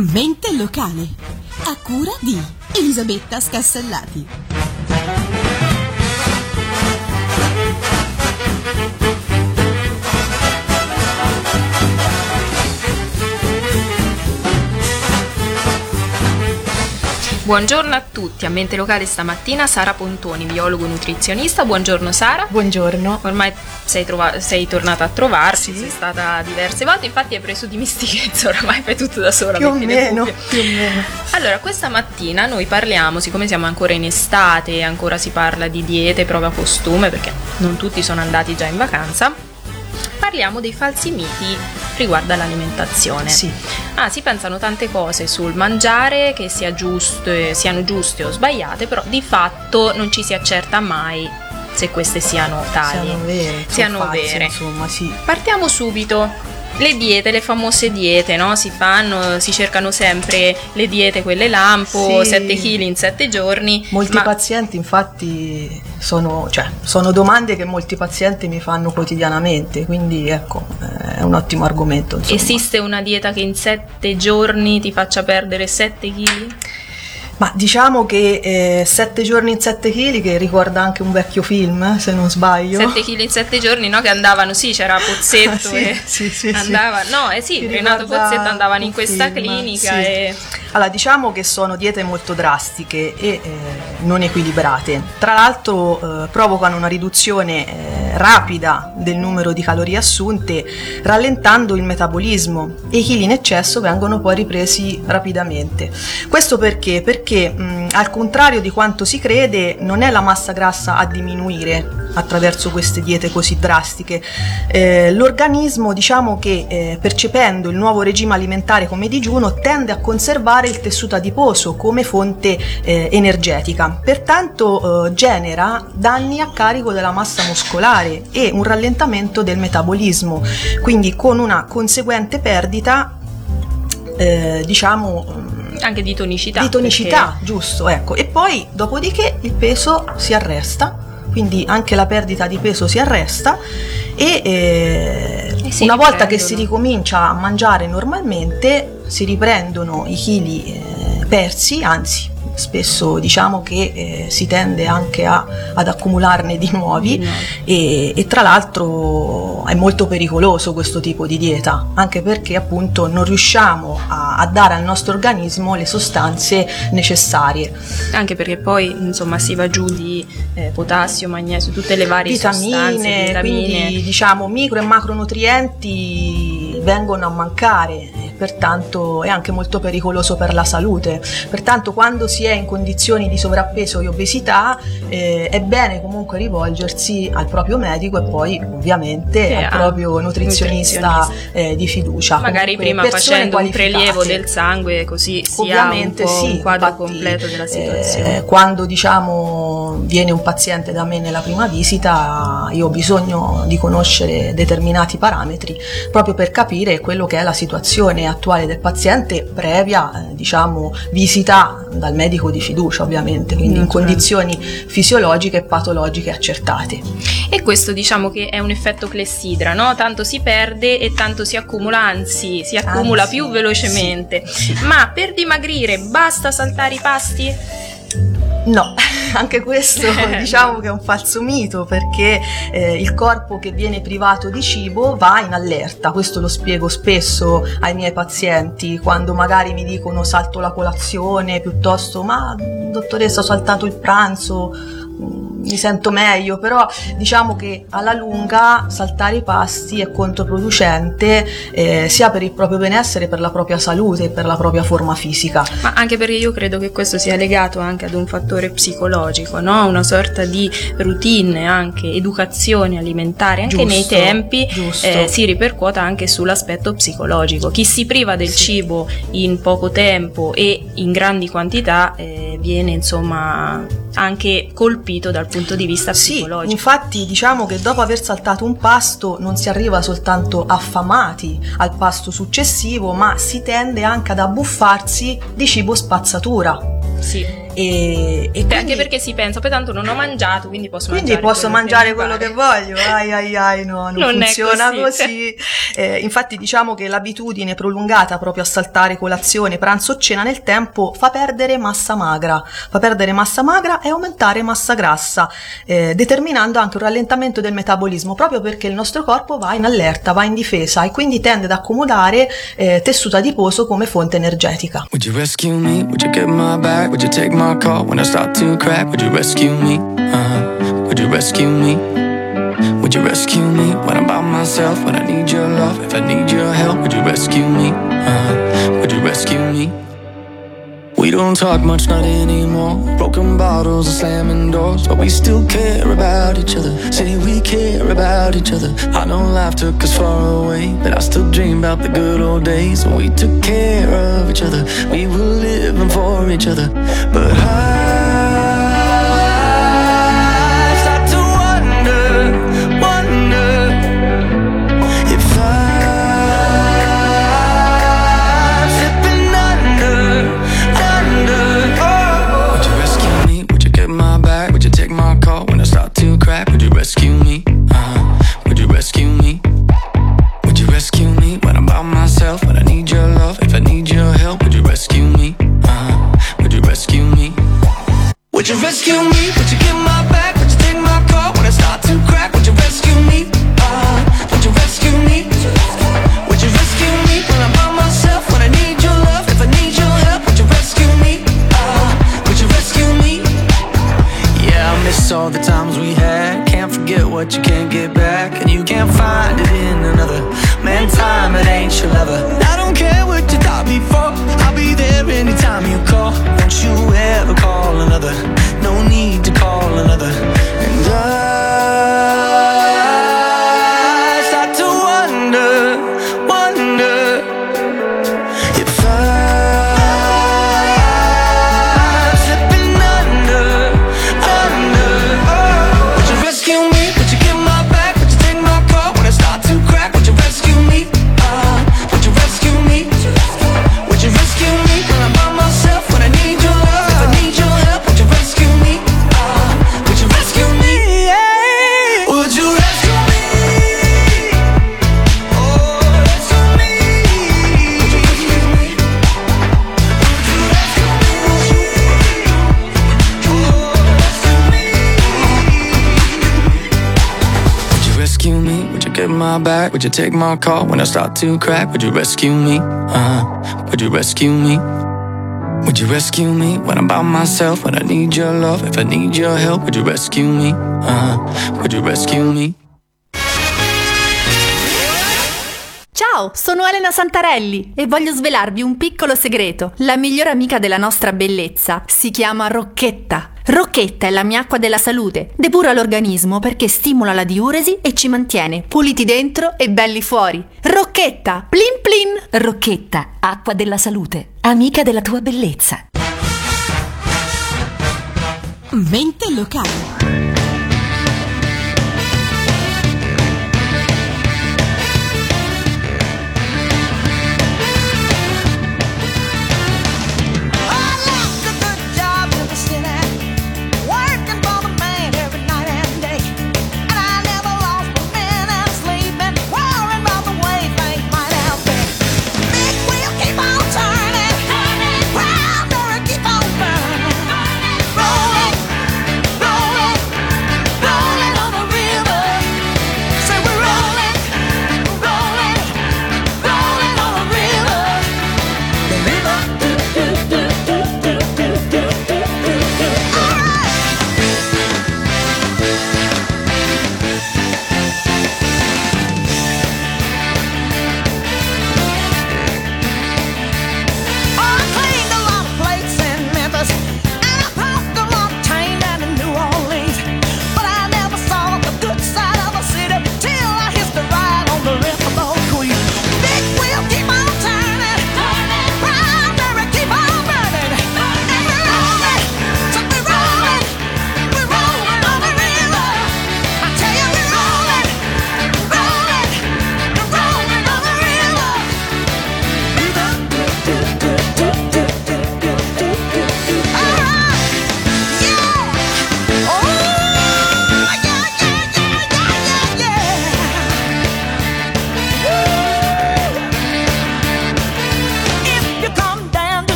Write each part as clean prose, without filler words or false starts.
Mente locale, a cura di Elisabetta Scassellati. Buongiorno a tutti, a Mente Locale stamattina Sara Pontoni, biologo nutrizionista. Buongiorno Sara. Buongiorno. Ormai sei tornata a trovarci, Sì. sei stata diverse volte, infatti hai preso dimestichezza, oramai fai tutto da sola. Più o meno. Allora, questa mattina noi parliamo, siccome siamo ancora in estate e ancora si parla di diete, prova costume, perché non tutti sono andati già in vacanza, parliamo dei falsi miti riguardo all'alimentazione. Sì. Si pensano tante cose sul mangiare che siano giuste o sbagliate, però di fatto non ci si accerta mai se queste siano tali, siano vere. Insomma, sì. Partiamo subito. Le diete, le famose diete, no? Si cercano sempre le diete, quelle lampo, Sì. 7 kg in 7 giorni. Molti pazienti infatti sono domande che molti pazienti mi fanno quotidianamente, quindi ecco, è un ottimo argomento. Insomma. Esiste una dieta che in 7 giorni ti faccia perdere 7 kg? Ma diciamo che 7 giorni in 7 kg, che ricorda anche un vecchio film, se non sbaglio. 7 kg in 7 giorni, no? Che andavano, sì, c'era Pozzetto sì, andava, no, sì, Renato Pozzetto andavano in questa clinica. Sì. E allora, diciamo che sono diete molto drastiche e non equilibrate. Tra l'altro provocano una riduzione rapida del numero di calorie assunte, rallentando il metabolismo, e i chili in eccesso vengono poi ripresi rapidamente. Questo perché? Perché al contrario di quanto si crede, non è la massa grassa a diminuire attraverso queste diete così drastiche. L'organismo, diciamo che percependo il nuovo regime alimentare come digiuno, tende a conservare il tessuto adiposo come fonte energetica, pertanto genera danni a carico della massa muscolare e un rallentamento del metabolismo, quindi con una conseguente perdita anche di tonicità. Di tonicità, giusto, ecco. E poi, dopodiché, il peso si arresta, quindi anche la perdita di peso si arresta e una volta che si ricomincia a mangiare normalmente, si riprendono i chili persi, anzi, spesso diciamo che si tende anche ad accumularne di nuovi e tra l'altro è molto pericoloso questo tipo di dieta, anche perché appunto non riusciamo a dare al nostro organismo le sostanze necessarie, anche perché poi insomma si va giù di potassio, magnesio, tutte le varie sostanze, quindi diciamo micro e macronutrienti vengono a mancare, pertanto è anche molto pericoloso per la salute. Pertanto quando si è in condizioni di sovrappeso e obesità è bene comunque rivolgersi al proprio medico e poi ovviamente al proprio nutrizionista di fiducia. Magari comunque, prima facendo un qualificate. prelievo del sangue, così si ovviamente ha un quadro infatti, completo della situazione. Quando diciamo viene un paziente da me nella prima visita, io ho bisogno di conoscere determinati parametri proprio per capire quello che è la situazione attuale del paziente previa visita dal medico di fiducia, ovviamente, quindi in condizioni fisiologiche e patologiche accertate. E questo diciamo che è un effetto clessidra, no? Tanto si perde e tanto si accumula, anzi si accumula più velocemente. Sì. Ma per dimagrire basta saltare i pasti? No, anche questo diciamo che è un falso mito, perché il corpo che viene privato di cibo va in allerta. Questo lo spiego spesso ai miei pazienti quando magari mi dicono salto la colazione, piuttosto ma dottoressa ho saltato il pranzo, mi sento meglio, però diciamo che alla lunga saltare i pasti è controproducente sia per il proprio benessere, per la propria salute e per la propria forma fisica. Ma anche perché io credo che questo sia legato anche ad un fattore psicologico, no? Una sorta di routine, anche educazione alimentare, anche nei tempi si ripercuota anche sull'aspetto psicologico. Chi si priva del cibo in poco tempo e in grandi quantità viene insomma anche colpito dal punto di vista psicologico. Sì, infatti diciamo che dopo aver saltato un pasto non si arriva soltanto affamati al pasto successivo, ma si tende anche ad abbuffarsi di cibo spazzatura. Sì. quindi, anche perché si pensa, poi tanto non ho mangiato, quindi posso mangiare quello che voglio. No, non funziona così. Infatti diciamo che l'abitudine prolungata proprio a saltare colazione, pranzo o cena nel tempo fa perdere massa magra e aumentare massa grassa, determinando anche un rallentamento del metabolismo, proprio perché il nostro corpo va in allerta, va in difesa e quindi tende ad accumulare tessuto adiposo come fonte energetica. Would you rescue me? Would you get my back? Would you take my call when I start to crack? Would you rescue me? Would you rescue me? Would you rescue me when I'm by myself? When I need your love, if I need your help, would you rescue me? Would you rescue me? We don't talk much, not anymore. Broken bottles and slamming doors, but we still care about each other. Say we care about each other. I know life took us far away, but I still dream about the good old days when we took care of each other. We were living for each other. But I start to wonder if I'm slipping under. Would you rescue me? Would you get my back? Would you take my call when I start to crack? Would you rescue me? Would you rescue me? Would you rescue me when I'm by myself? When I need your love, if I need your help, would you rescue me? Would you rescue me? Would you rescue me? Would you get my back? Would you take my call when I start to crack? Would you rescue me? Would you rescue me? Would you rescue me when I'm by myself? When I need your love, if I need your help, would you rescue me? Would you rescue me? Yeah, I miss all the times we had. Can't forget what you can't get back, and you can't find it in another. Man, time, it ain't your lover. I don't care what you thought before, I'll be there anytime you call. Don't you ever call another, no need to call another. And I start to wonder if I'm slipping under. Would you rescue me? Would you get my back? Would you take my call when I start to crack? Would you rescue me? Would you rescue me? Would you rescue me when I'm by myself? When I need your love, if I need your help, would you rescue me? Would you rescue me? Would you rescue me? Oh, rescue me. Would you rescue me? Would you rescue me? Oh, rescue me. Would you rescue me? Would you get my back? Would you take my call when I start to crack? Would you rescue me? Would you rescue me? Would you rescue me when I'm by myself? When I need your love, if I need your help, would you rescue me? Would you rescue me? Ciao, sono Elena Santarelli e voglio svelarvi un piccolo segreto. La migliore amica della nostra bellezza si chiama Rocchetta. Rocchetta è la mia acqua della salute. Depura l'organismo perché stimola la diuresi e ci mantiene puliti dentro e belli fuori. Rocchetta, plin plin! Rocchetta, acqua della salute, amica della tua bellezza. Mente locale.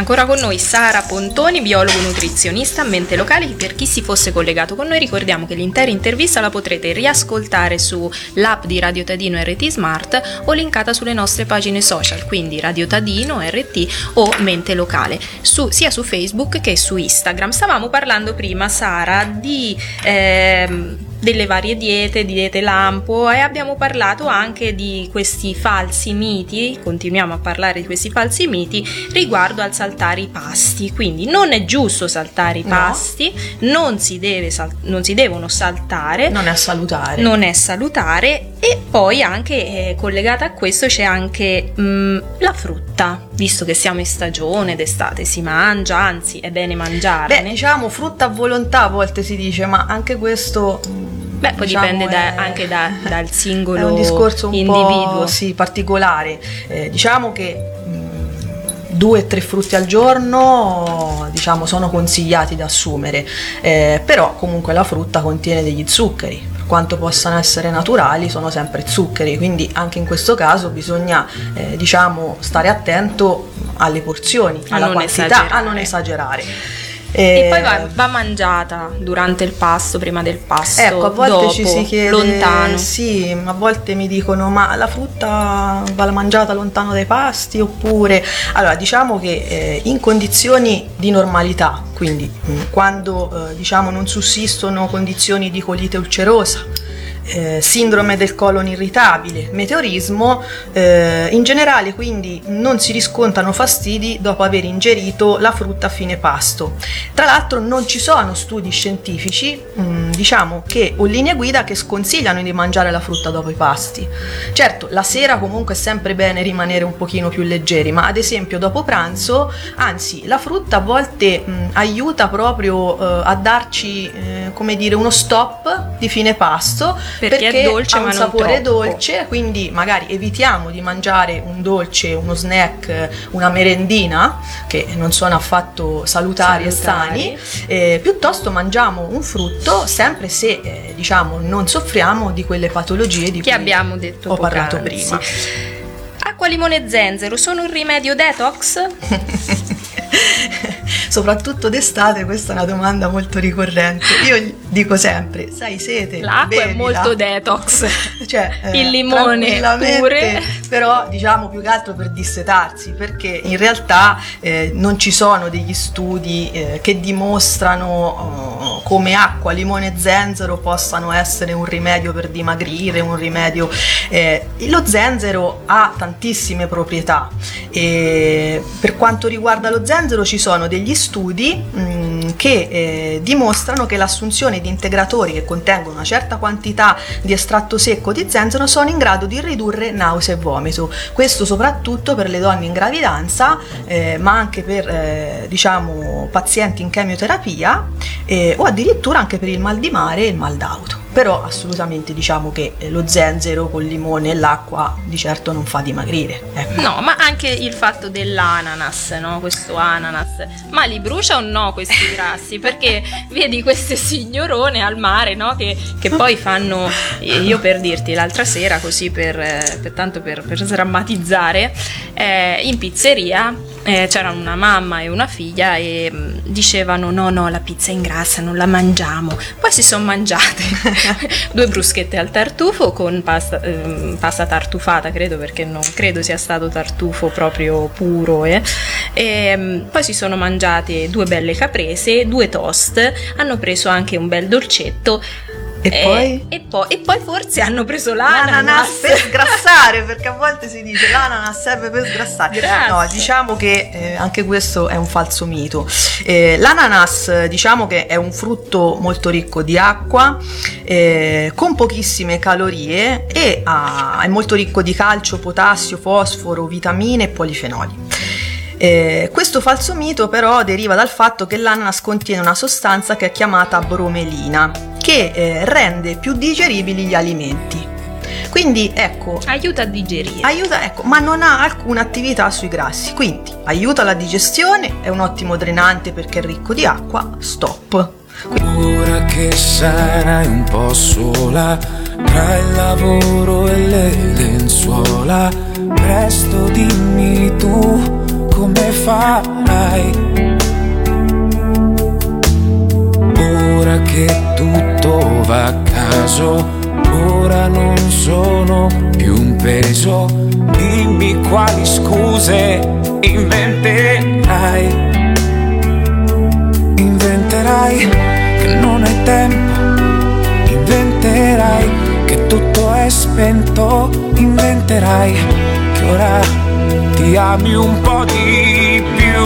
Ancora con noi Sara Pontoni, biologo nutrizionista, Mente Locale. Per chi si fosse collegato con noi, ricordiamo che l'intera intervista la potrete riascoltare sull'app di Radio Tadino RT Smart o linkata sulle nostre pagine social, quindi Radio Tadino RT o Mente Locale, sia su Facebook che su Instagram. Stavamo parlando prima, Sara, di delle varie diete, di diete lampo, e abbiamo parlato anche di questi falsi miti, continuiamo a parlare di questi falsi miti riguardo al saltare i pasti. Quindi non è giusto saltare i pasti, non si devono saltare, non è salutare, e poi anche collegata a questo c'è anche la frutta, visto che siamo in stagione d'estate, si mangia, anzi è bene mangiarne. Diciamo frutta a volontà a volte si dice, ma anche questo poi dipende anche dal singolo è un discorso un individuo, po' particolare. Diciamo che 2-3 frutti al giorno sono consigliati da assumere, però comunque la frutta contiene degli zuccheri, per quanto possano essere naturali sono sempre zuccheri, quindi anche in questo caso bisogna stare attento alle porzioni, alla quantità, a non esagerare. E poi va mangiata durante il pasto, prima del pasto, ecco, a volte dopo, ci si chiede, lontano. Sì, a volte mi dicono, ma la frutta va mangiata lontano dai pasti oppure... Allora, diciamo che in condizioni di normalità, quindi quando non sussistono condizioni di colite ulcerosa, sindrome del colon irritabile, meteorismo, in generale quindi non si riscontrano fastidi dopo aver ingerito la frutta a fine pasto. Tra l'altro non ci sono studi scientifici o linee guida che sconsigliano di mangiare la frutta dopo i pasti. Certo, la sera comunque è sempre bene rimanere un pochino più leggeri, ma ad esempio dopo pranzo, anzi, la frutta a volte aiuta proprio a darci uno stop di fine pasto, perché è dolce, ha ma un non sapore troppo. dolce, quindi magari evitiamo di mangiare un dolce, uno snack, una merendina, che non sono affatto salutari e sani, piuttosto mangiamo un frutto, sempre se non soffriamo di quelle patologie di cui abbiamo detto ho parlato prima. Acqua, limone e zenzero sono un rimedio detox? Soprattutto d'estate, questa è una domanda molto ricorrente. Io dico sempre, sai sete, l'acqua è molto detox, il limone pure, però più che altro per dissetarsi, perché in realtà non ci sono degli studi che dimostrano come acqua, limone e zenzero possano essere un rimedio per dimagrire, un rimedio. Lo zenzero ha tantissime proprietà, e per quanto riguarda lo zenzero ci sono degli studi che dimostrano che l'assunzione di integratori che contengono una certa quantità di estratto secco di zenzero sono in grado di ridurre nausea e vomito. Questo soprattutto per le donne in gravidanza, ma anche per pazienti in chemioterapia, o addirittura anche per il mal di mare e il mal d'auto. Però assolutamente che lo zenzero col limone e l'acqua di certo non fa dimagrire, ecco. No, ma anche il fatto dell'ananas, no? Questo ananas, ma li brucia o no questi grassi? Perché vedi queste signorone al mare, no? Che poi fanno, io per dirti, l'altra sera, così tanto per sdrammatizzare, in pizzeria c'erano una mamma e una figlia e dicevano no, la pizza ingrassa, non la mangiamo. Poi si sono mangiate 2 bruschette al tartufo con pasta tartufata, credo, perché non credo sia stato tartufo proprio puro, e poi si sono mangiate 2 belle caprese, 2 toast, hanno preso anche un bel dolcetto. E poi forse hanno preso l'ananas per sgrassare, perché a volte si dice l'ananas serve per sgrassare. Grazie. No, che anche questo è un falso mito. L'ananas che è un frutto molto ricco di acqua, con pochissime calorie, e è molto ricco di calcio, potassio, fosforo, vitamine e polifenoli. Questo falso mito però deriva dal fatto che l'ananas contiene una sostanza che è chiamata bromelina, che rende più digeribili gli alimenti. Quindi aiuta a digerire, ma non ha alcuna attività sui grassi, quindi aiuta la digestione, è un ottimo drenante perché è ricco di acqua. Stop. Ora che sarai un po' sola tra il lavoro e le lenzuola, presto dimmi tu come farai. Ora che tutto va a caso, ora non sono più un peso. Dimmi quali scuse inventerai. Inventerai che non hai tempo, inventerai che tutto è spento, inventerai che ora ti ami un po' di più.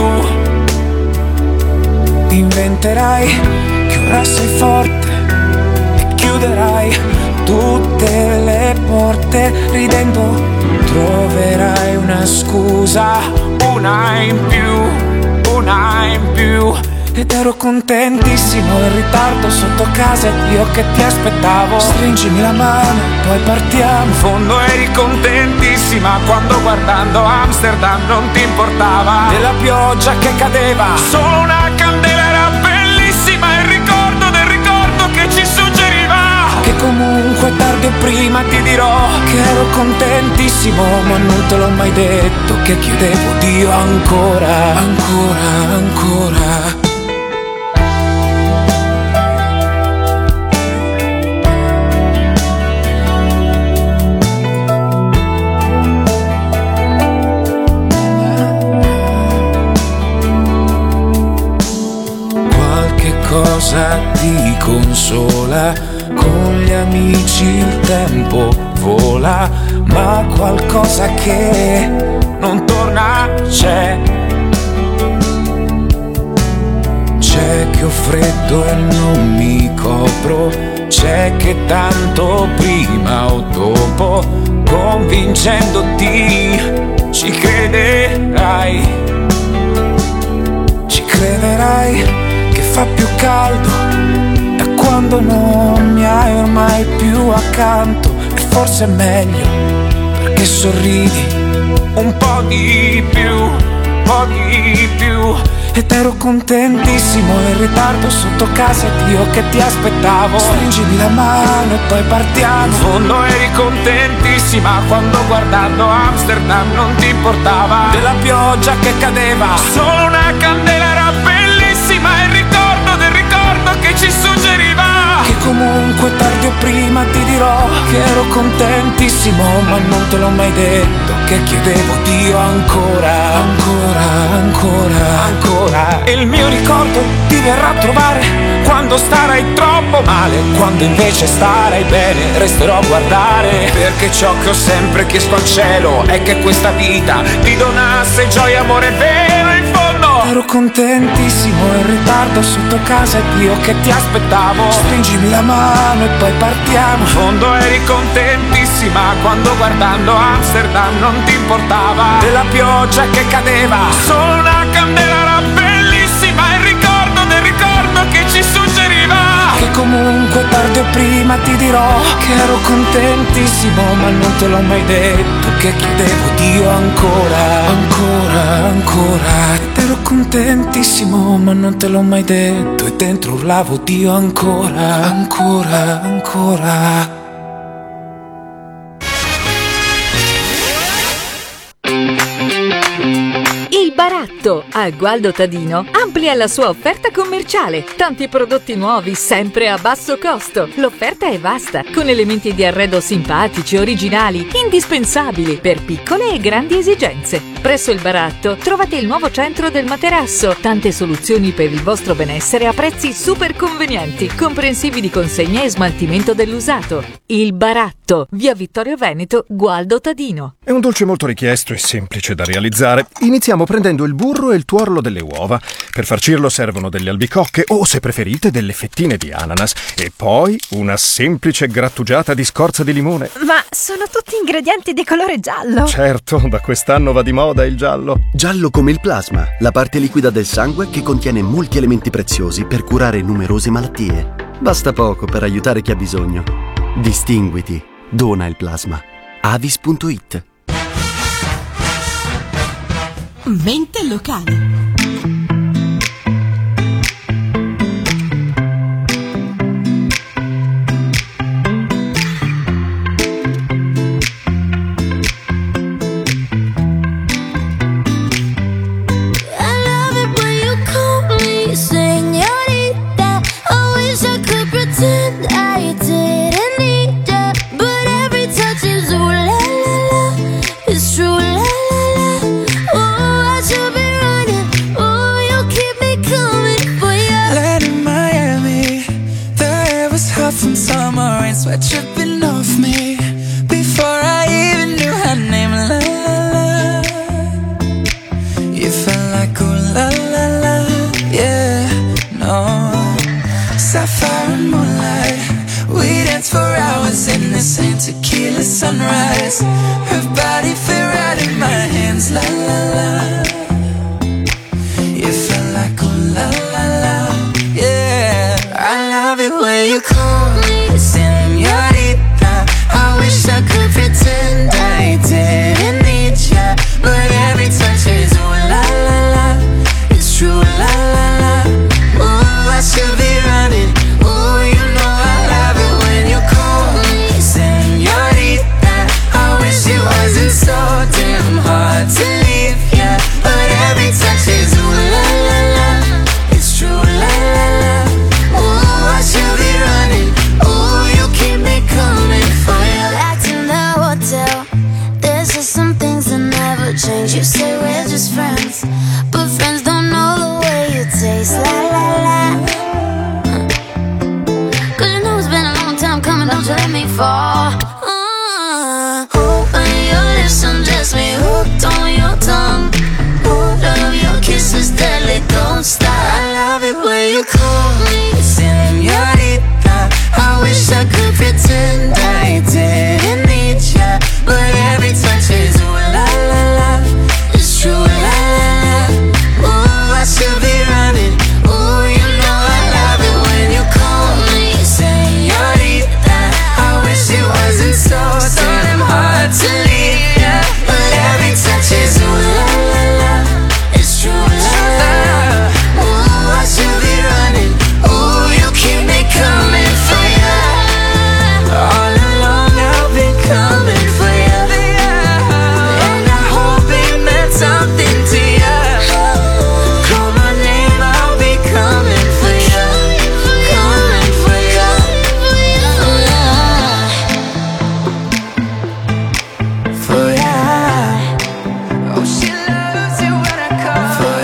Inventerai che ora sei forte e chiuderai tutte le porte ridendo. Troverai una scusa, una in più, una in più. Ed ero contentissimo in ritardo sotto casa ed io che ti aspettavo. Stringimi la mano, poi partiamo. In fondo eri contentissima quando guardando Amsterdam non ti importava della pioggia che cadeva. Solo una candela era bellissima, il ricordo del ricordo che ci suggeriva che comunque tardi o prima ti dirò che ero contentissimo, ma non te l'ho mai detto che chiedevo Dio ancora, ancora, ancora. Cosa ti consola, con gli amici il tempo vola, ma qualcosa che non torna c'è. C'è che ho freddo e non mi copro, c'è che tanto prima o dopo, convincendoti, ci crederai. Ci crederai che fa più caldo da quando non mi hai ormai più accanto. E forse è meglio perché sorridi un po' di più, un po' di più. Ed ero contentissimo in ritardo sotto casa ed io che ti aspettavo. Stringimi la mano e poi partiamo. In fondo eri contentissima quando guardando Amsterdam non ti importava della pioggia che cadeva. Solo una candela era bellissima, il ricordo del ricordo che ci suggeriva che comunque tardi o prima ti dirò che ero contentissimo, ma non te l'ho mai detto che chiedevo Dio ancora, ancora, ancora, ancora. E il mio ricordo ti verrà a trovare quando starai troppo male, quando invece starai bene resterò a guardare, perché ciò che ho sempre chiesto al cielo è che questa vita ti donasse gioia, amore vero in fondo. Ero contentissimo in ritardo sotto casa ed io che ti aspettavo. Stringimi la mano e poi partiamo. In fondo eri contentissima quando guardando Amsterdam non ti importava della pioggia che cadeva. Solo una candela era bellissima, il ricordo del ricordo che ci suggeriva che comunque tardi o prima ti dirò che ero contentissimo, ma non te l'ho mai detto che chiedevo Dio ancora, ancora, ancora. Ed ero contentissimo, ma non te l'ho mai detto e dentro urlavo Dio ancora, ancora, ancora. Il Baratto a Gualdo Tadino amplia la sua offerta commerciale. Tanti prodotti nuovi sempre a basso costo. L'offerta è vasta, con elementi di arredo simpatici, originali, indispensabili per piccole e grandi esigenze. Presso il Baratto trovate il nuovo centro del materasso. Tante soluzioni per il vostro benessere a prezzi super convenienti, comprensivi di consegna e smaltimento dell'usato. Il Baratto, via Vittorio Veneto, Gualdo Tadino. È un dolce molto richiesto e semplice da realizzare. Iniziamo prendendo il burro e il tuorlo delle uova. Per farcirlo servono delle albicocche o, se preferite, delle fettine di ananas. E poi una semplice grattugiata di scorza di limone. Ma sono tutti ingredienti di colore giallo. Certo, da quest'anno va di moda il giallo. Giallo come il plasma, la parte liquida del sangue che contiene molti elementi preziosi per curare numerose malattie. Basta poco per aiutare chi ha bisogno. Distinguiti. Dona il plasma. Avis.it. Mente locale. You felt like ooh la la la, yeah, no. Sapphire and moonlight, we danced for hours in the same tequila sunrise. Her body fit right in my hands, la la la. You felt like ooh la la la, yeah. I love it when you call me señorita. I wish I could pretend I didn't need ya, but every touch is ooh la la la. It's true, la la la. Ooh, I should be running. Ooh, you know I love it when you call me señorita. I wish it wasn't so damn hard to leave ya, but every touch is ooh la la la. It's true, la la la. Ooh, I should be running. Ooh, you keep me coming for you. Back to the hotel. There's just some things that never change. You say we're just friends, but friends don't know the way you taste. La la la. Cause you know it's been a long time coming. Don't you let me fall. When your lips undress me, hooked on your tongue. Love your kisses deadly, don't stop. I love it when you call me señorita. I wish I could pretend I didn't need ya, but every touch is ooh la la la. It's true, la la la. Ooh, I should be running. Ooh, you know I love it when you call me señorita. I wish it wasn't so damn hard to leave ya, but every touch is ooh la la la. It's true, la la la. Ooh, I should be running. Ooh, you keep me coming for ya. All along I've been coming for ya, and I hope it meant something to ya. Call my name, I'll be coming for ya, coming for ya, for ya. Oh, she loves it when I call for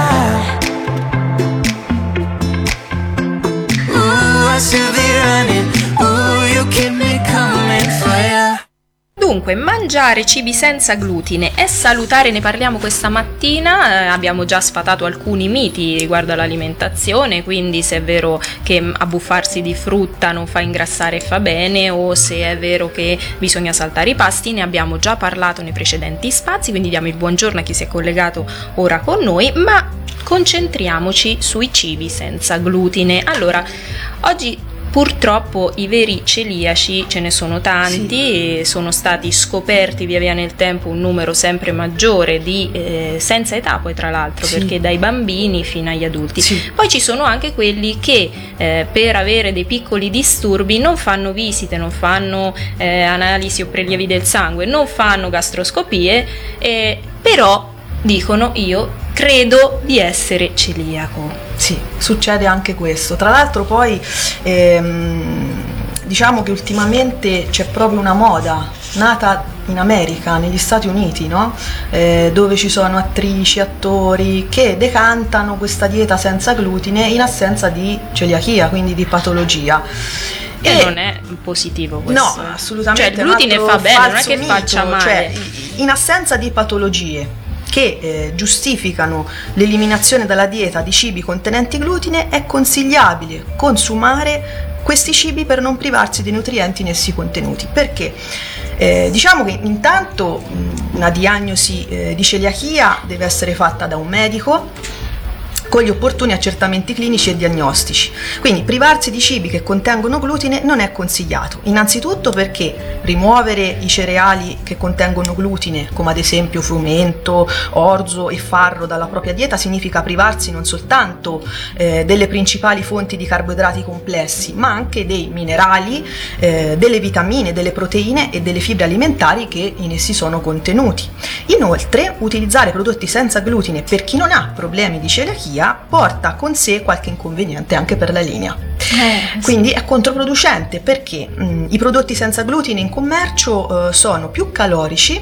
ya. Ooh, I should be running. Ooh, you keep me coming for ya. Dunque, mangiare cibi senza glutine è salutare, ne parliamo questa mattina, abbiamo già sfatato alcuni miti riguardo all'alimentazione, quindi se è vero che abbuffarsi di frutta non fa ingrassare e fa bene, o se è vero che bisogna saltare i pasti, ne abbiamo già parlato nei precedenti spazi, quindi diamo il buongiorno a chi si è collegato ora con noi, ma concentriamoci sui cibi senza glutine. Allora, oggi purtroppo i veri celiaci ce ne sono tanti, e sono stati scoperti via via nel tempo un numero sempre maggiore di senza età, poi tra l'altro, perché dai bambini fino agli adulti. Poi ci sono anche quelli che per avere dei piccoli disturbi non fanno visite, non fanno analisi o prelievi del sangue, non fanno gastroscopie, però dicono: io credo di essere celiaco. Sì, succede anche questo. Tra l'altro poi diciamo che ultimamente c'è proprio una moda nata in America, negli Stati Uniti, no? Dove ci sono attrici, attori che decantano questa dieta senza glutine in assenza di celiachia, quindi di patologia. E non è positivo questo. No, assolutamente. Cioè il glutine fa bene, non è che faccia male. Cioè, in assenza di patologie che giustificano l'eliminazione dalla dieta di cibi contenenti glutine, è consigliabile consumare questi cibi per non privarsi dei nutrienti in essi contenuti. Perché? Diciamo che intanto una diagnosi di celiachia deve essere fatta da un medico con gli opportuni accertamenti clinici e diagnostici. Quindi privarsi di cibi che contengono glutine non è consigliato. Innanzitutto perché rimuovere i cereali che contengono glutine, come ad esempio frumento, orzo e farro, dalla propria dieta significa privarsi non soltanto delle principali fonti di carboidrati complessi, ma anche dei minerali, delle vitamine, delle proteine e delle fibre alimentari che in essi sono contenuti. Inoltre, utilizzare prodotti senza glutine per chi non ha problemi di celiachia porta con sé qualche inconveniente anche per la linea. Quindi è controproducente, perché i prodotti senza glutine in commercio sono più calorici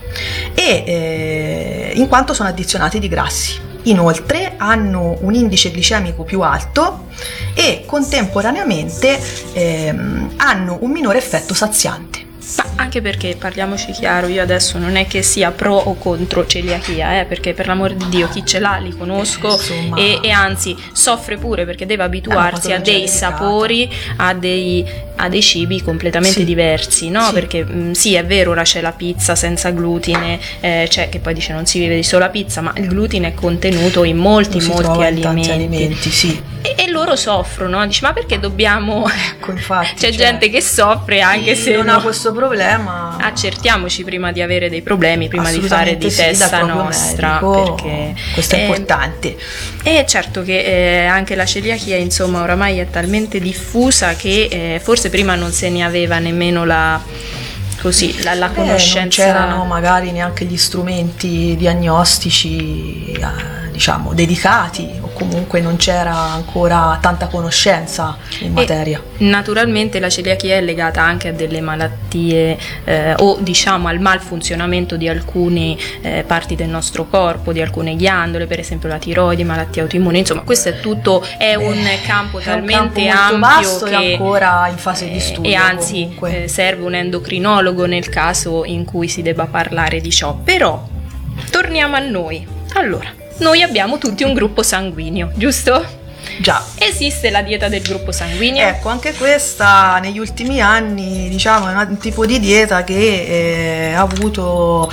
e in quanto sono addizionati di grassi. Inoltre hanno un indice glicemico più alto e contemporaneamente hanno un minore effetto saziante. Ma anche perché, parliamoci chiaro, io adesso non è che sia pro o contro celiachia, perché per l'amor di Dio chi ce l'ha li conosco, e anzi soffre pure perché deve abituarsi a dei sapori, a dei cibi completamente diversi, no? Perché sì, è vero, ora c'è la pizza senza glutine, c'è, che poi dice non si vive di sola pizza, ma il glutine è contenuto in molti alimenti. Tanti alimenti, sì. E loro soffrono, dice, ma perché dobbiamo? Ecco, infatti, c'è gente che soffre anche se non ha questo problema. Accertiamoci prima di avere dei problemi, prima di fare di testa nostra, medico, perché questo è importante. E certo che anche la celiachia, insomma, oramai è talmente diffusa che forse prima non se ne aveva nemmeno la conoscenza. Non c'erano magari neanche gli strumenti diagnostici diciamo dedicati, o comunque non c'era ancora tanta conoscenza in materia. Naturalmente la celiachia è legata anche a delle malattie o diciamo al malfunzionamento di alcune parti del nostro corpo, di alcune ghiandole, per esempio la tiroide, malattie autoimmuni, insomma questo è tutto, è un campo talmente ampio vasto che è ancora in fase di studio, e anzi serve un endocrinologo nel caso in cui si debba parlare di ciò. Però torniamo a noi. Allora, noi abbiamo tutti un gruppo sanguigno, giusto? Già. Esiste la dieta del gruppo sanguigno? Ecco, anche questa negli ultimi anni, diciamo, è un tipo di dieta che ha avuto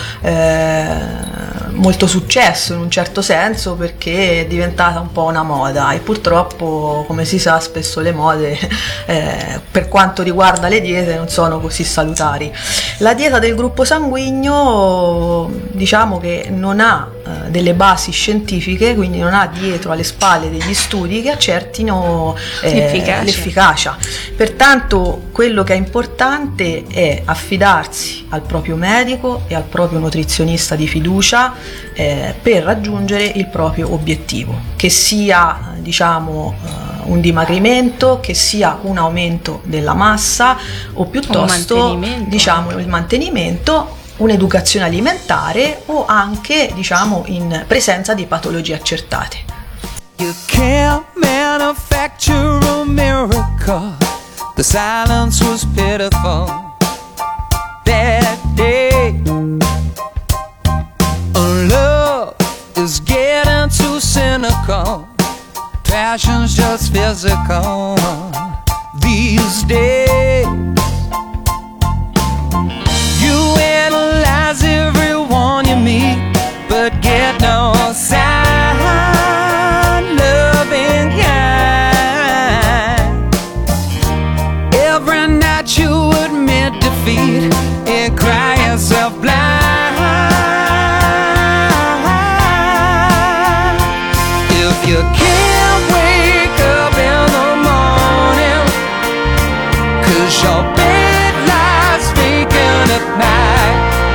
molto successo in un certo senso, perché è diventata un po' una moda, e purtroppo, come si sa, spesso le mode per quanto riguarda le diete non sono così salutari. La dieta del gruppo sanguigno, diciamo che non ha delle basi scientifiche, quindi non ha dietro alle spalle degli studi che accertino l'efficacia. Pertanto quello che è importante è affidarsi al proprio medico e al proprio nutrizionista di fiducia per raggiungere il proprio obiettivo, che sia diciamo un dimagrimento, che sia un aumento della massa, o piuttosto diciamo il mantenimento, un'educazione alimentare, o anche diciamo in presenza di patologie accertate. You can't manufacture a miracle. The silence was pitiful that day. Love is getting too cynical. Passion's just physical these days. You analyze everyone you meet, but get no sign. Loving kind. Every night you admit defeat and cry yourself blind. If you can't wake up in the morning, 'cause your bed lies vacant at night.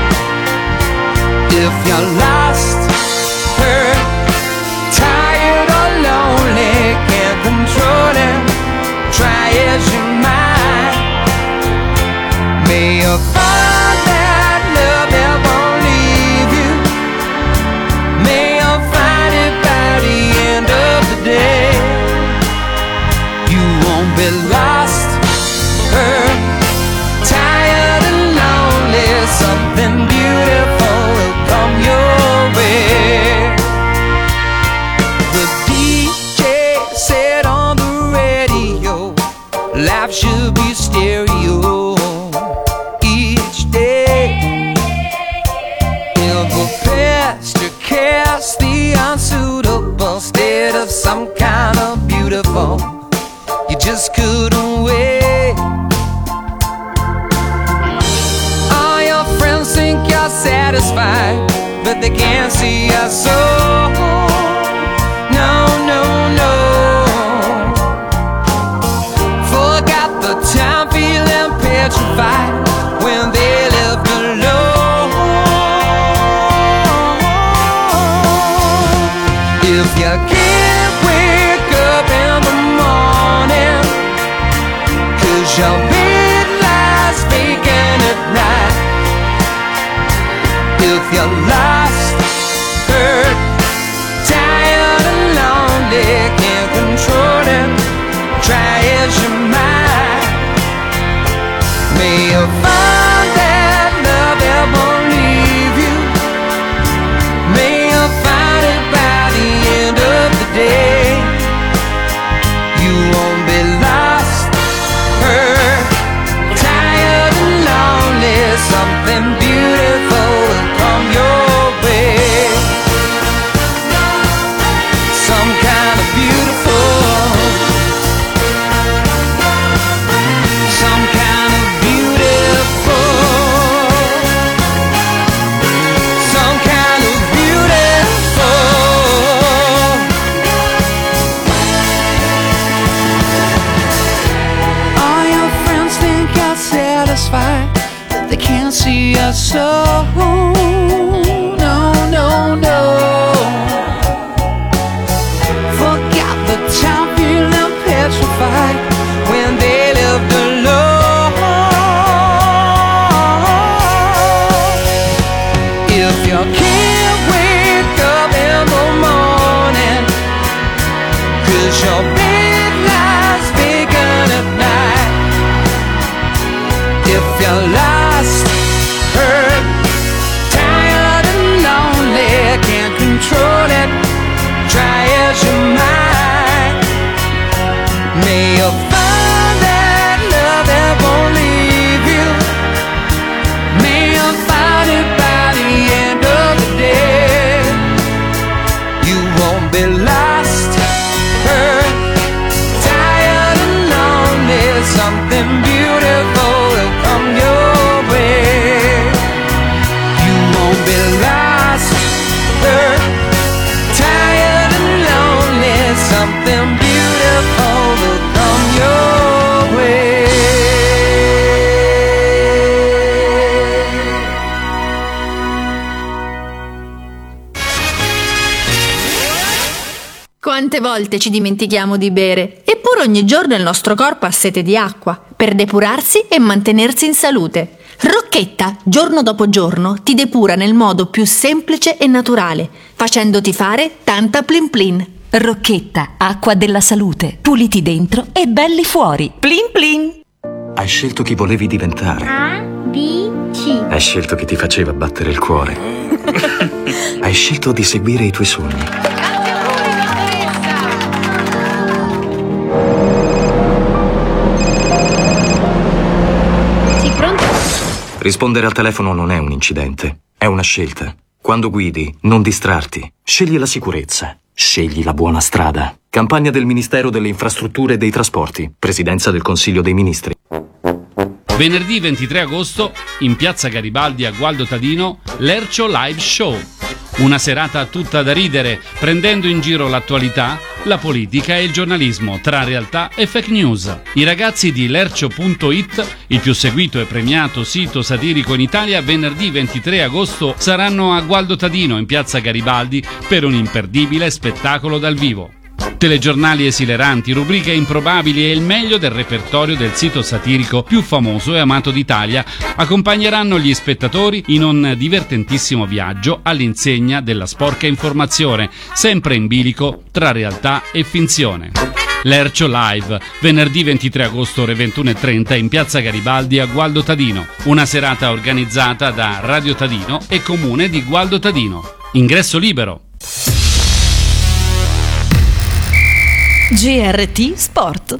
If you're lost, hurt, tired or lonely, can't control it, try as you might. May you find that love that won't leave you. May you find it by the end of the day. You won't be lost, hurt, tired and lonely. Something beautiful will come your way. The DJ said on the radio, life should be stereo each day. In the past you cast the unsuitable instead of some kind of beautiful. You just couldn't wait. All your friends think you're satisfied, but they can't see your soul. No, no, no. Forgot the time feeling petrified when they left alone. If you can't wake up in the morning, 'cause your bed lies vacant at night. If you're lost, hurt, tired and lonely, can't control it, try as you might. May you find that something beautiful will come your way. Quante volte ci dimentichiamo di bere, eppure ogni giorno il nostro corpo ha sete di acqua per depurarsi e mantenersi in salute. Rocchetta, giorno dopo giorno, ti depura nel modo più semplice e naturale, facendoti fare tanta plin plin. Rocchetta, acqua della salute, puliti dentro e belli fuori. Plin plin. Hai scelto chi volevi diventare. A, B, C. Hai scelto chi ti faceva battere il cuore. Hai scelto di seguire i tuoi sogni. Rispondere al telefono non è un incidente, è una scelta. Quando guidi, non distrarti. Scegli la sicurezza. Scegli la buona strada. Campagna del Ministero delle Infrastrutture e dei Trasporti. Presidenza del Consiglio dei Ministri. Venerdì 23 agosto, in Piazza Garibaldi a Gualdo Tadino, Lercio Live Show. Una serata tutta da ridere, prendendo in giro l'attualità, la politica e il giornalismo, tra realtà e fake news. I ragazzi di Lercio.it, il più seguito e premiato sito satirico in Italia, venerdì 23 agosto saranno a Gualdo Tadino, in Piazza Garibaldi, per un imperdibile spettacolo dal vivo. Telegiornali esileranti, rubriche improbabili e il meglio del repertorio del sito satirico più famoso e amato d'Italia accompagneranno gli spettatori in un divertentissimo viaggio all'insegna della sporca informazione, sempre in bilico tra realtà e finzione. Lercio Live, venerdì 23 agosto ore 21:30 in Piazza Garibaldi a Gualdo Tadino. Una serata organizzata da Radio Tadino e Comune di Gualdo Tadino. Ingresso libero. GRT Sport.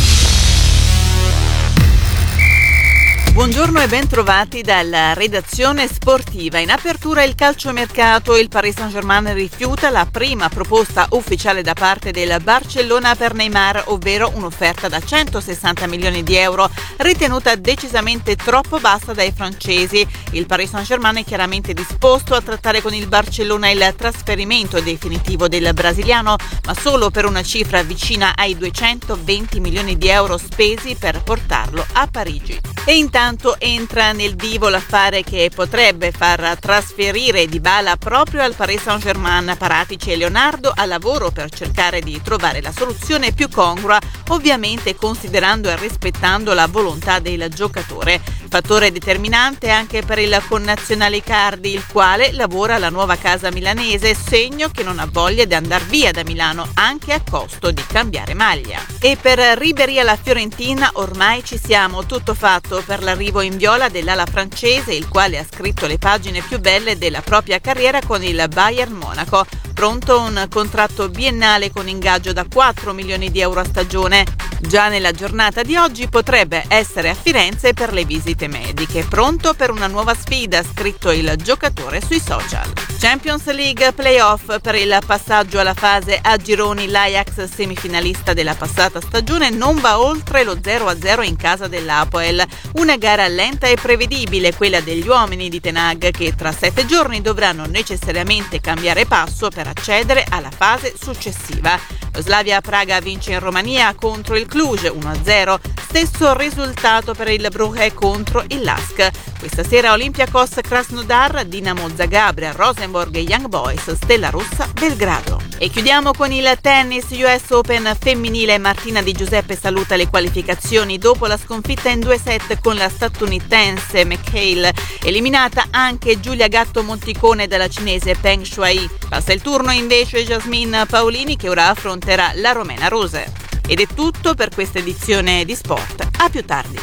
Buongiorno e ben trovati dalla redazione sportiva. In apertura il calciomercato, il Paris Saint-Germain rifiuta la prima proposta ufficiale da parte del Barcellona per Neymar, ovvero un'offerta da 160 milioni di euro, ritenuta decisamente troppo bassa dai francesi. Il Paris Saint-Germain è chiaramente disposto a trattare con il Barcellona il trasferimento definitivo del brasiliano, ma solo per una cifra vicina ai 220 milioni di euro spesi per portarlo a Parigi. E intanto entra nel vivo l'affare che potrebbe far trasferire Dybala proprio al Paris Saint-Germain. Paratici e Leonardo al lavoro per cercare di trovare la soluzione più congrua, ovviamente considerando e rispettando la volontà del giocatore. Fattore determinante anche per il connazionale Icardi, il quale lavora alla nuova casa milanese, segno che non ha voglia di andare via da Milano, anche a costo di cambiare maglia. E per Ribéry alla Fiorentina ormai ci siamo, tutto fatto per l'arrivo in viola dell'ala francese, il quale ha scritto le pagine più belle della propria carriera con il Bayern Monaco. Pronto un contratto biennale con ingaggio da 4 milioni di euro a stagione. Già nella giornata di oggi potrebbe essere a Firenze per le visite mediche. Pronto per una nuova sfida, ha scritto il giocatore sui social. Champions League Playoff, per il passaggio alla fase a gironi l'Ajax, semifinalista della passata stagione, non va oltre lo 0-0 in casa dell'Apoel. Una gara lenta e prevedibile, quella degli uomini di Ten Hag, che tra 7 giorni dovranno necessariamente cambiare passo per accedere alla fase successiva. Lo Slavia Praga vince in Romania contro il Cluj 1-0, stesso risultato per il Brugge contro il Lask. Questa sera Olympiacos Krasnodar, Dinamo Zagabria, Rosenborg e Young Boys, Stella Rossa Belgrado. E chiudiamo con il tennis US Open femminile. Martina Di Giuseppe saluta le qualificazioni dopo la sconfitta in 2 set con la statunitense McHale. Eliminata anche Giulia Gatto Monticone dalla cinese Peng Shuai. Passa il turno invece Jasmine Paolini, che ora affronterà la romena Rose. Ed è tutto per questa edizione di Sport. A più tardi.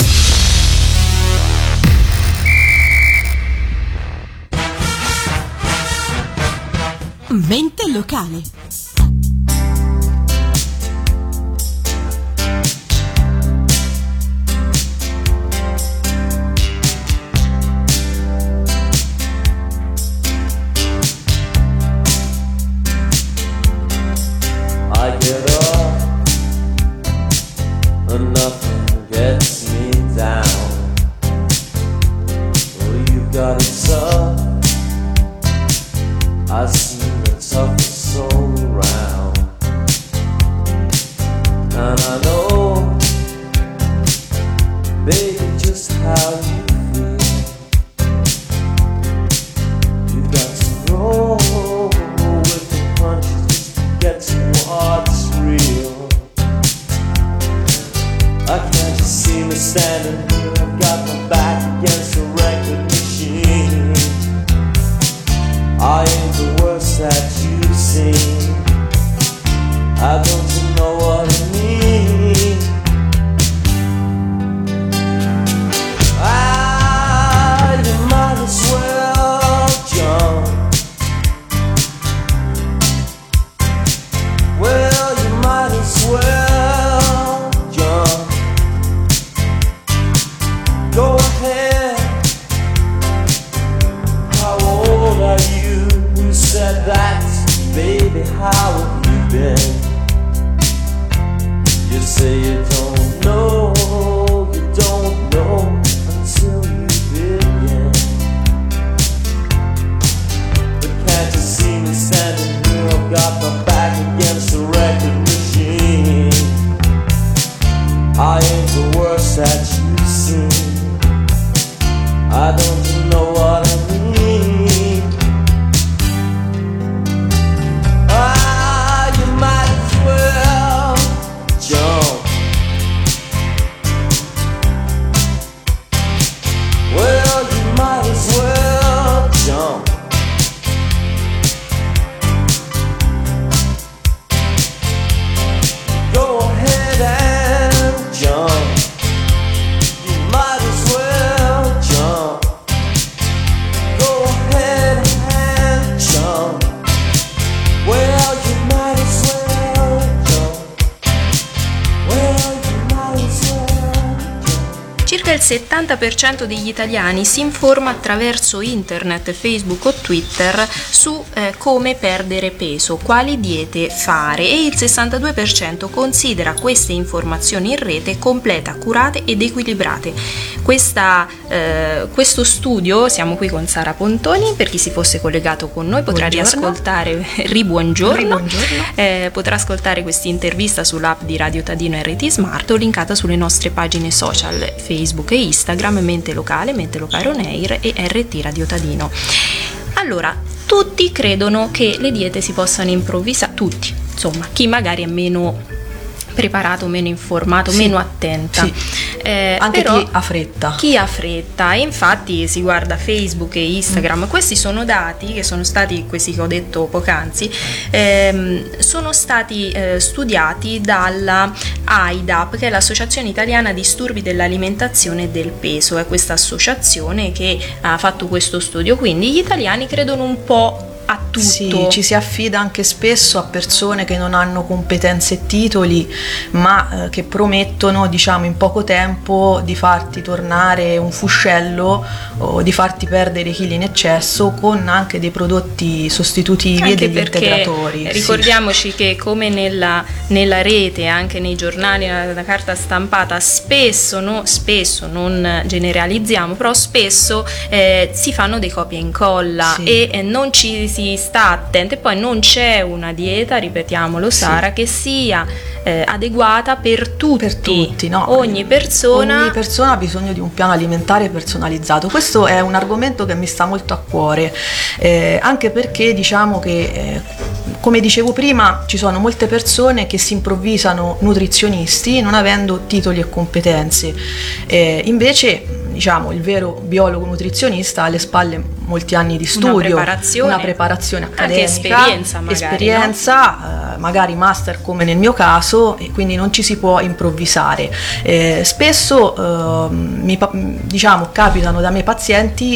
Mente locale. I get up and nothing gets me down. Oh, you got it tough. I see the toughest soul around. you've seen. I don't know what I mean. You might as well jump. Well, you might as well jump. Go ahead. How old are you? Who said that? Baby, how have you been? You say you don't know until you begin. But can't you see me standing here? I've got my back against the record machine. I ain't the worst that you've seen. I don't know what I mean. You might as well jump. Well, you might as well jump. Go ahead and jump. You might as well jump. Go ahead and jump. Well, you might as well jump. Well, you might as well. Circa il 70% degli italiani si informa attraverso internet, Facebook o Twitter su come perdere peso, quali diete fare, e il 62% considera queste informazioni in rete complete, accurate ed equilibrate. Questo studio, siamo qui con Sara Pontoni, per chi si fosse collegato con noi potrà riascoltare, buongiorno. Potrà ascoltare questa intervista sull'app di Radio Tadino RT Smart o linkata sulle nostre pagine social Facebook e Instagram, Mente Locale On Air e RT Radio Tadino. Allora, tutti credono che le diete si possano improvvisare, tutti, insomma, chi magari è meno preparato, meno informato, meno attenta. Anche però, chi ha fretta. Chi ha fretta, e infatti si guarda Facebook e Instagram, questi sono dati che sono stati, questi che ho detto poc'anzi, sono stati studiati dalla AIDAP, che è l'Associazione Italiana Disturbi dell'Alimentazione e del Peso, è questa associazione che ha fatto questo studio, quindi gli italiani credono un po' a tutto. Sì, ci si affida anche spesso a persone che non hanno competenze e titoli, ma che promettono, diciamo, in poco tempo di farti tornare un fuscello o di farti perdere chili in eccesso con anche dei prodotti sostitutivi anche e degli integratori. Ricordiamoci che come nella rete, anche nei giornali, nella carta stampata, spesso, non generalizziamo, però spesso si fanno dei copia e incolla e non ci si sta attenti, e poi non c'è una dieta, ripetiamolo Sara, che sia adeguata per tutti, no? Ogni persona ha bisogno di un piano alimentare personalizzato. Questo è un argomento che mi sta molto a cuore, anche perché diciamo che come dicevo prima, ci sono molte persone che si improvvisano nutrizionisti non avendo titoli e competenze, invece diciamo il vero biologo nutrizionista ha alle spalle molti anni di studio, una preparazione accademica, anche esperienza, magari master come nel mio caso, e quindi non ci si può improvvisare. Spesso diciamo capitano da me pazienti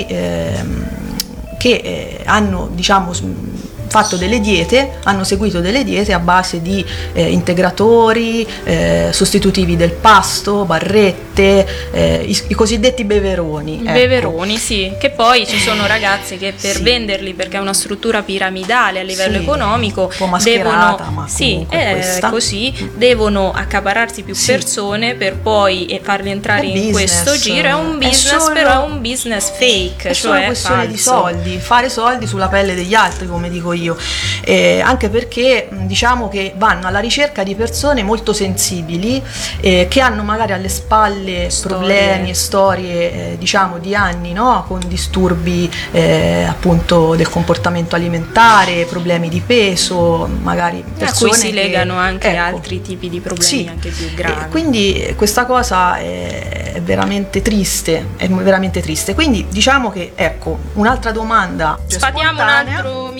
che hanno, diciamo, fatto delle diete, hanno seguito delle diete a base di integratori, sostitutivi del pasto, barrette, i cosiddetti beveroni. Beveroni, sì, che poi ci sono ragazze che per venderli, perché è una struttura piramidale a livello economico, un po' mascherata, ma devono accaparrarsi più persone per poi farli entrare in questo giro. È un business, però è un business fake, è solo una questione di soldi, fare soldi sulla pelle degli altri, come dico io. Anche perché diciamo che vanno alla ricerca di persone molto sensibili, che hanno magari alle spalle problemi e storie diciamo di anni, no? Con disturbi appunto del comportamento alimentare, problemi di peso, magari persone a cui si legano anche altri tipi di problemi anche più gravi. Quindi questa cosa è veramente triste, quindi diciamo che, ecco, un'altra domanda sfatiamo un altro mito.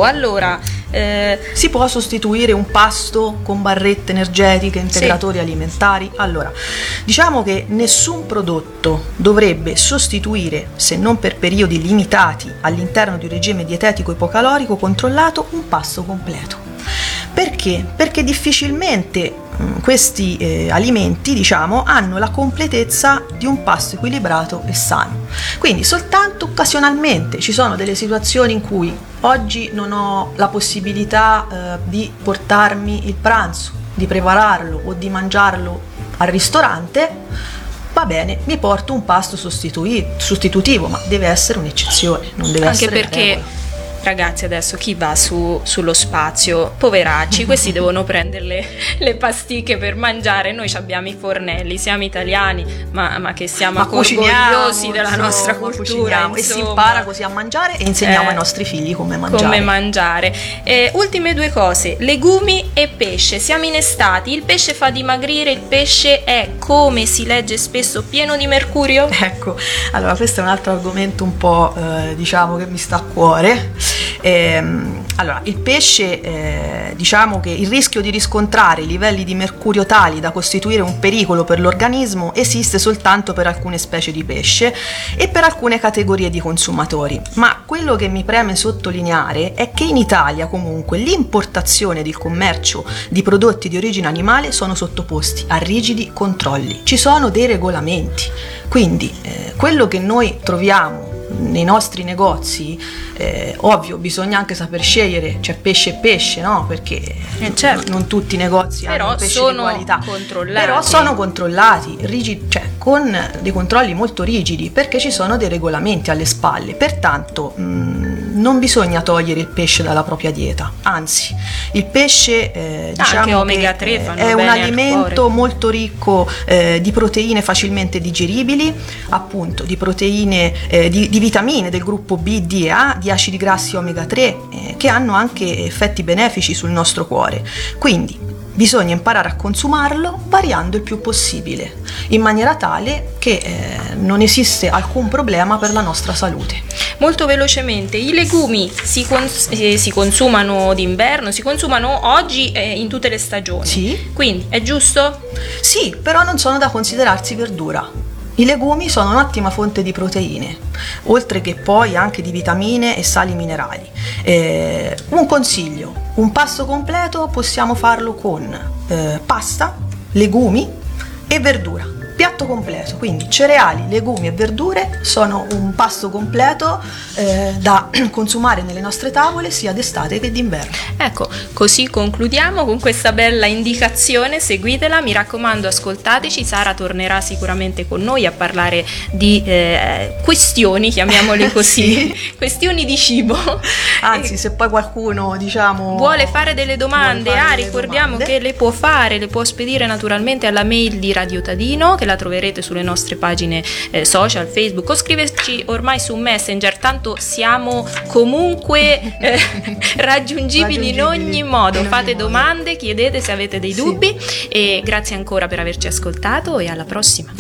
Allora, si può sostituire un pasto con barrette energetiche, integratori alimentari? Allora, diciamo che nessun prodotto dovrebbe sostituire, se non per periodi limitati all'interno di un regime dietetico ipocalorico controllato, un pasto completo. Perché? Perché difficilmente questi alimenti, diciamo, hanno la completezza di un pasto equilibrato e sano. Quindi soltanto occasionalmente ci sono delle situazioni in cui oggi non ho la possibilità di portarmi il pranzo, di prepararlo o di mangiarlo al ristorante, va bene, mi porto un pasto sostitutivo, ma deve essere un'eccezione, non deve anche essere perché ragazzi, adesso chi va sullo spazio, poveracci, questi devono prendere le pasticche per mangiare. Noi abbiamo i fornelli, siamo italiani, ma che siamo orgogliosi della nostra cultura, e si impara così a mangiare e insegniamo ai nostri figli come mangiare. Ultime due cose: legumi e pesce. Siamo in estate, il pesce fa dimagrire, il pesce è, come si legge spesso, pieno di mercurio? Ecco, allora questo è un altro argomento un po' diciamo che mi sta a cuore. Allora, il pesce, diciamo che il rischio di riscontrare livelli di mercurio tali da costituire un pericolo per l'organismo esiste soltanto per alcune specie di pesce e per alcune categorie di consumatori, ma quello che mi preme sottolineare è che in Italia comunque l'importazione ed il commercio di prodotti di origine animale sono sottoposti a rigidi controlli, ci sono dei regolamenti, quindi quello che noi troviamo nei nostri negozi, ovvio, bisogna anche saper scegliere, c'è pesce e pesce, no? Perché certo, non tutti i negozi hanno pesce di qualità, però sono controllati, cioè con dei controlli molto rigidi, perché ci sono dei regolamenti alle spalle, pertanto non bisogna togliere il pesce dalla propria dieta, anzi il pesce diciamo anche omega 3 fanno è bene un alimento molto ricco di proteine facilmente digeribili, appunto di proteine, di vitamine del gruppo B, D e A, di acidi grassi omega 3 che hanno anche effetti benefici sul nostro cuore, quindi bisogna imparare a consumarlo variando il più possibile, in maniera tale che non esiste alcun problema per la nostra salute. Molto velocemente, i legumi si consumano d'inverno, si consumano oggi in tutte le stagioni. Sì. Quindi è giusto? Sì, però non sono da considerarsi verdura. I legumi sono un'ottima fonte di proteine, oltre che poi anche di vitamine e sali minerali. Un consiglio: un pasto completo possiamo farlo con pasta, legumi e verdura. Piatto completo, quindi cereali, legumi e verdure sono un pasto completo da consumare nelle nostre tavole sia d'estate che d'inverno. Ecco, così concludiamo con questa bella indicazione, seguitela, mi raccomando, ascoltateci, Sara tornerà sicuramente con noi a parlare di questioni, chiamiamole così, sì. Questioni di cibo. Anzi, se poi qualcuno, diciamo, vuole fare delle domande, ricordiamo che le può spedire naturalmente alla mail di Radio Tadino, che la troverete sulle nostre pagine social, Facebook, o scriverci ormai su Messenger, tanto siamo comunque raggiungibili in ogni modo. Fate domande, chiedete se avete dei dubbi, e grazie ancora per averci ascoltato e alla prossima.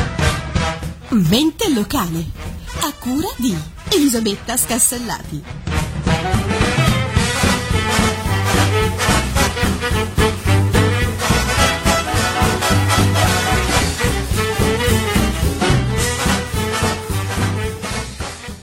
Mente locale, a cura di Elisabetta Scassellati.